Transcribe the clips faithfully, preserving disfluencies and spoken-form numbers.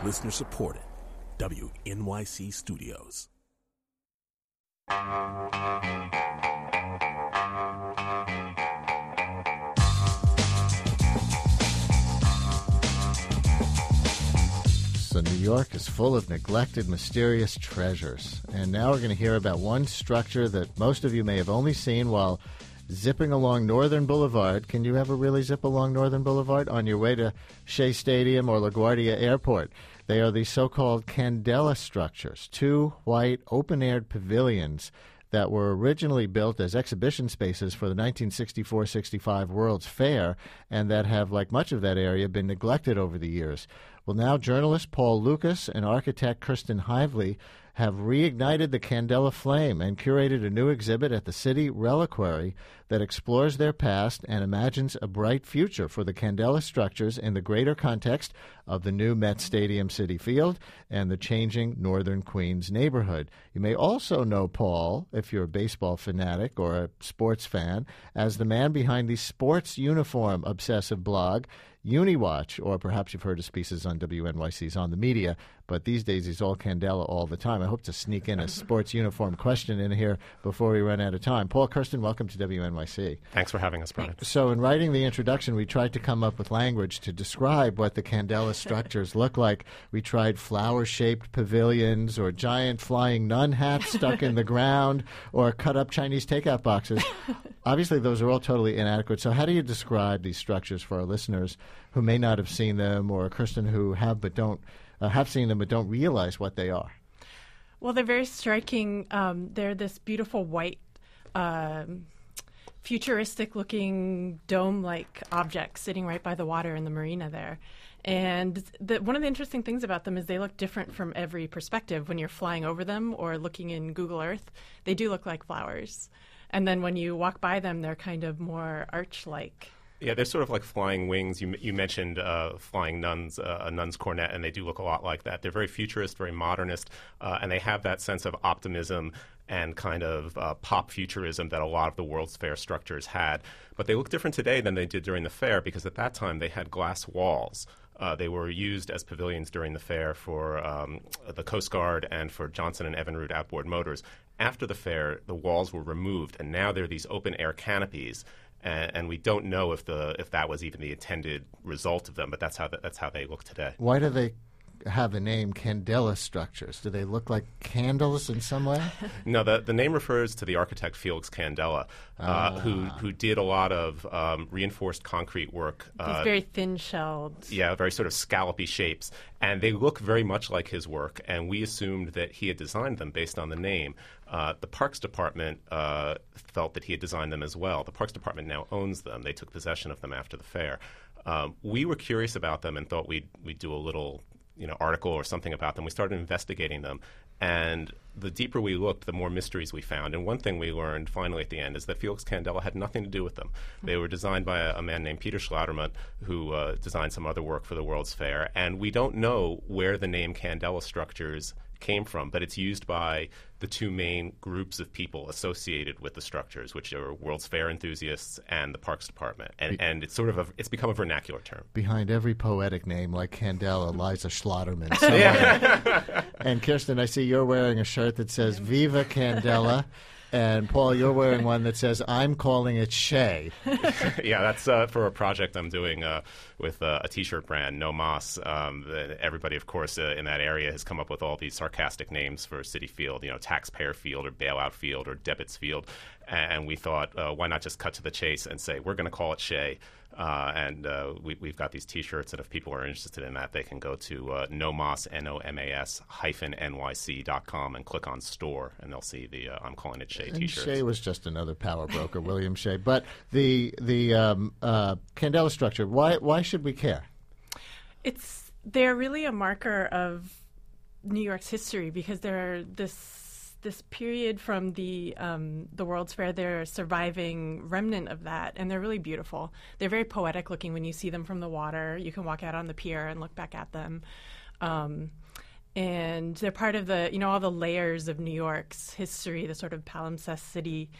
Listener supported. W N Y C Studios. So New York is full of neglected, mysterious treasures. And now we're going to hear about one structure that most of you may have only seen while zipping along Northern Boulevard. Can you ever really zip along Northern Boulevard on your way to Shea Stadium or LaGuardia Airport? They are the so-called Candela structures, two white open-aired pavilions that were originally built as exhibition spaces for the nineteen sixty-four sixty-five World's Fair, and that have, like much of that area, been neglected over the years. Well, now journalist Paul Lucas and architect Kirsten Hively have reignited the Candela flame and curated a new exhibit at the City Reliquary that explores their past and imagines a bright future for the Candela structures in the greater context of the new Met Stadium City Field and the changing northern Queens neighborhood. You may also know Paul, if you're a baseball fanatic or a sports fan, as the man behind the sports uniform obsessive blog, UniWatch, or perhaps you've heard his pieces on W N Y C's On the Media, but these days he's all Candela all the time. I hope to sneak in a sports uniform question in here before we run out of time. Paul, Kirsten, welcome to W N Y C. Thanks for having us, Brian. So in writing the introduction, we tried to come up with language to describe what the Candela structures look like. We tried flower-shaped pavilions or giant flying nun hats stuck in the ground or cut-up Chinese takeout boxes. Obviously, those are all totally inadequate. So how do you describe these structures for our listeners who may not have seen them, or Kirsten, who have but don't uh, have seen them but don't realize what they are? Well, they're very striking. Um, they're this beautiful white, um, futuristic-looking dome-like object sitting right by the water in the marina there. And the, one of the interesting things about them is they look different from every perspective. When you're flying over them or looking in Google Earth, they do look like flowers. And then when you walk by them, they're kind of more arch-like. Yeah, they're sort of like flying wings. You you mentioned uh, flying nuns, uh, a nun's cornet, and they do look a lot like that. They're very futurist, very modernist, uh, and they have that sense of optimism and kind of uh, pop futurism that a lot of the World's Fair structures had. But they look different today than they did during the fair because at that time they had glass walls. Uh, they were used as pavilions during the fair for um, the Coast Guard and for Johnson and Evinrude outboard motors. After the fair, the walls were removed, and now they're these open-air canopies. And, and we don't know if the if that was even the intended result of them, but that's how the, that's how they look today. Why do they have the name Candela structures? Do they look like candles in some way? No, the the name refers to the architect Felix Candela, uh, ah. who who did a lot of um, reinforced concrete work. Uh, These very thin-shelled. Yeah, very sort of scallopy shapes, and they look very much like his work. And we assumed that he had designed them based on the name. Uh, the Parks Department uh, felt that he had designed them as well. The Parks Department now owns them. They took possession of them after the fair. Um, we were curious about them and thought we'd we'd do a little you know, article or something about them. We started investigating them, and the deeper we looked, the more mysteries we found. And one thing we learned finally at the end is that Felix Candela had nothing to do with them. They were designed by a, a man named Peter Schlauderman, who uh, designed some other work for the World's Fair, and we don't know where the name Candela structures came from, but it's used by the two main groups of people associated with the structures, which are World's Fair enthusiasts and the Parks Department. And, and it's sort of a, it's become a vernacular term. Behind every poetic name like Candela lies a Schlauderman somewhere. And Kirsten, I see you're wearing a shirt that says Viva Candela. And, Paul, you're wearing one that says, I'm calling it Shea. Yeah, that's uh, for a project I'm doing uh, with uh, a T-shirt brand, No Mas. Um, the, everybody, of course, uh, in that area has come up with all these sarcastic names for Citi Field, you know, Taxpayer Field or Bailout Field or Debits Field. And we thought, uh, why not just cut to the chase and say, we're going to call it Shea. Uh, and uh, we, we've got these T-shirts, and if people are interested in that, they can go to uh, nomas, N O M A S, hyphen N Y C dot com and click on store, and they'll see the uh, I'm calling it Shea and T-shirts. Shea was just another power broker, William Shea. But the the um, uh, Candela structure, why why should we care? It's they're really a marker of New York's history because they're this. This period from the um, the World's Fair, they're a surviving remnant of that, and they're really beautiful. They're very poetic looking when you see them from the water. You can walk out on the pier and look back at them. Um, and they're part of the, you know, all the layers of New York's history, the sort of palimpsest city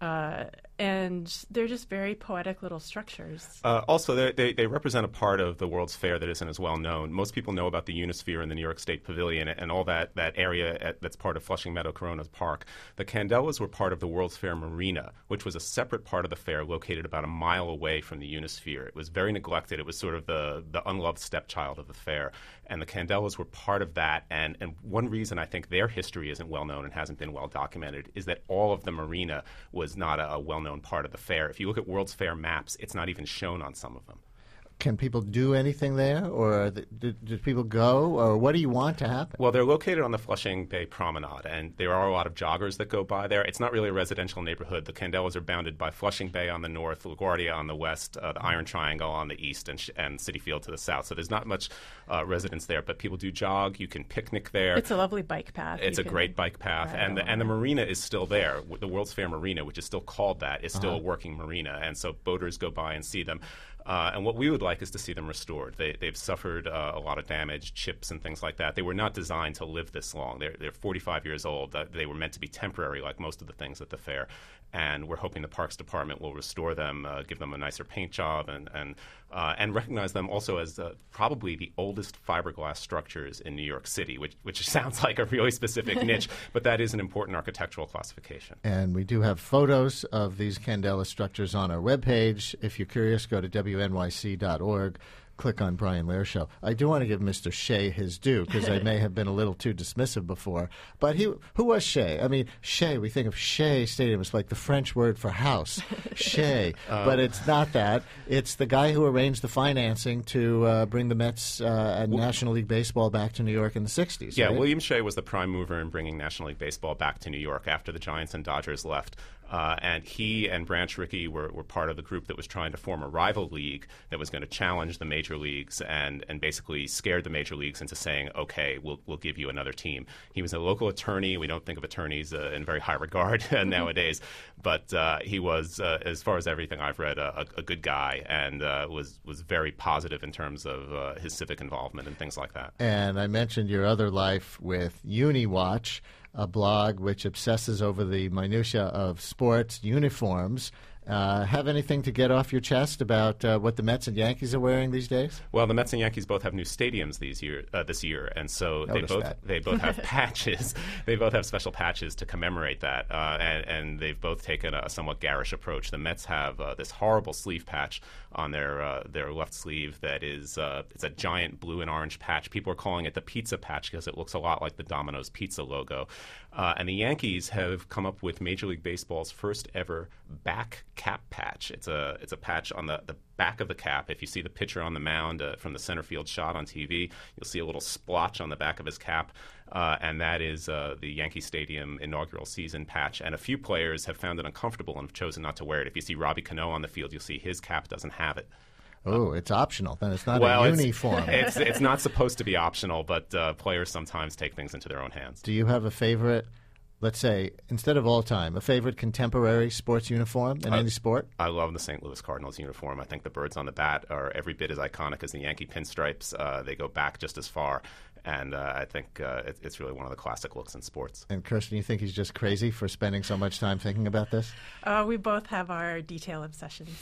Uh, and they're just very poetic little structures. Uh, also, they, they they represent a part of the World's Fair that isn't as well known. Most people know about the Unisphere and the New York State Pavilion and all that, that area at, that's part of Flushing Meadow Corona Park. The Candelas were part of the World's Fair Marina, which was a separate part of the fair located about a mile away from the Unisphere. It was very neglected. It was sort of the, the unloved stepchild of the fair. And the Candelas were part of that. And, and one reason I think their history isn't well known and hasn't been well documented is that all of the marina was not a, a well-known part of the fair. If you look at World's Fair maps, it's not even shown on some of them. Can people do anything there, or th- do, do people go, or what do you want to happen? Well, they're located on the Flushing Bay Promenade, and there are a lot of joggers that go by there. It's not really a residential neighborhood. The Candelas are bounded by Flushing Bay on the north, LaGuardia on the west, uh, the Iron Triangle on the east, and, sh- and Citi Field to the south. So there's not much uh, residence there, but people do jog. You can picnic there. It's a lovely bike path. It's You a can great bike path, ride and the, along and the it. marina is still there. The World's Fair Marina, which is still called that, is still Uh-huh. a working marina, and so boaters go by and see them. Uh, and what we would like is to see them restored. They, they've suffered uh, a lot of damage, chips and things like that. They were not designed to live this long. They're, they're forty-five years old. Uh, they were meant to be temporary, like most of the things at the fair. And we're hoping the Parks Department will restore them, uh, give them a nicer paint job, and and uh, and recognize them also as uh, probably the oldest fiberglass structures in New York City, which which sounds like a really specific niche, but that is an important architectural classification. And we do have photos of these Candela structures on our webpage. If you're curious, go to W N Y C dot org. Click on Brian Lehrer Show. I do want to give Mister Shea his due, because I may have been a little too dismissive before. But he, who was Shea? I mean, Shea, we think of Shea Stadium. It's like the French word for house, Shea. Uh, but it's not that. It's the guy who arranged the financing to uh, bring the Mets uh, and National League Baseball back to New York in the sixties. Yeah, right? William Shea was the prime mover in bringing National League Baseball back to New York after the Giants and Dodgers left. Uh, and he and Branch Rickey were, were part of the group that was trying to form a rival league that was going to challenge the major leagues and, and basically scared the major leagues into saying, okay, we'll we'll give you another team. He was a local attorney. We don't think of attorneys uh, in very high regard nowadays, but uh, he was, uh, as far as everything I've read, a, a good guy and uh, was, was very positive in terms of uh, his civic involvement and things like that. And I mentioned your other life with UniWatch, a blog which obsesses over the minutia of sports uniforms. Uh, have anything to get off your chest about uh, what the Mets and Yankees are wearing these days? Well, the Mets and Yankees both have new stadiums these year, uh, this year, and so they Noticed both that. they both have patches. They both have special patches to commemorate that, uh, and, and they've both taken a somewhat garish approach. The Mets have uh, this horrible sleeve patch on their uh, their left sleeve that is uh, it's a giant blue and orange patch. People are calling it the pizza patch because it looks a lot like the Domino's Pizza logo. Uh, and the Yankees have come up with Major League Baseball's first ever back cap patch. It's a it's a patch on the, the back of the cap. If you see the pitcher on the mound uh, from the center field shot on T V, you'll see a little splotch on the back of his cap. Uh, and that is uh, the Yankee Stadium inaugural season patch. And a few players have found it uncomfortable and have chosen not to wear it. If you see Robbie Cano on the field, you'll see his cap doesn't have it. Oh, it's optional. Then it's not well, a it's, uniform. It's, it's not supposed to be optional, but uh, players sometimes take things into their own hands. Do you have a favorite, let's say, instead of all time, a favorite contemporary sports uniform in Uh, any sport? I love the Saint Louis Cardinals uniform. I think the birds on the bat are every bit as iconic as the Yankee pinstripes. Uh, they go back just as far, and uh, I think uh, it, it's really one of the classic looks in sports. And Kirsten, you think he's just crazy for spending so much time thinking about this? Uh, we both have our detail obsessions.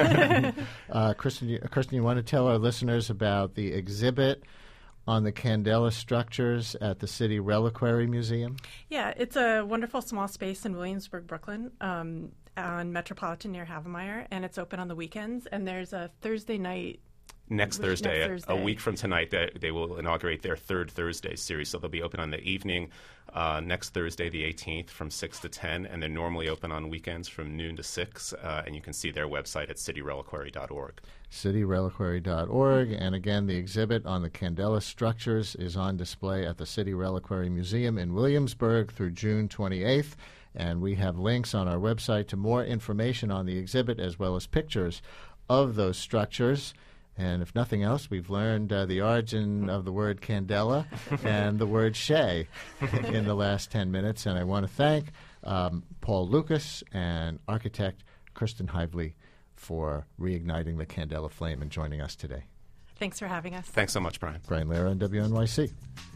uh, Kirsten, you, Kirsten, you want to tell our listeners about the exhibit on the Candela structures at the City Reliquary Museum? Yeah, it's a wonderful small space in Williamsburg, Brooklyn, um, on Metropolitan near Havemeyer, and it's open on the weekends. And there's a Thursday night. Next Which- Thursday, next a- Thursday. a week from tonight, they, they will inaugurate their third Thursday series. So they'll be open on the evening uh, next Thursday, the eighteenth, from six to ten, and they're normally open on weekends from noon to six. Uh, and you can see their website at city reliquary dot org. city reliquary dot org. And again, the exhibit on the Candela structures is on display at the City Reliquary Museum in Williamsburg through June twenty-eighth. And we have links on our website to more information on the exhibit as well as pictures of those structures. And if nothing else, we've learned uh, the origin of the word Candela and the word Shea in the last ten minutes. And I want to thank um, Paul Lucas and architect Kirsten Hively for reigniting the Candela flame and joining us today. Thanks for having us. Thanks so much, Brian. Brian Lehrer on W N Y C.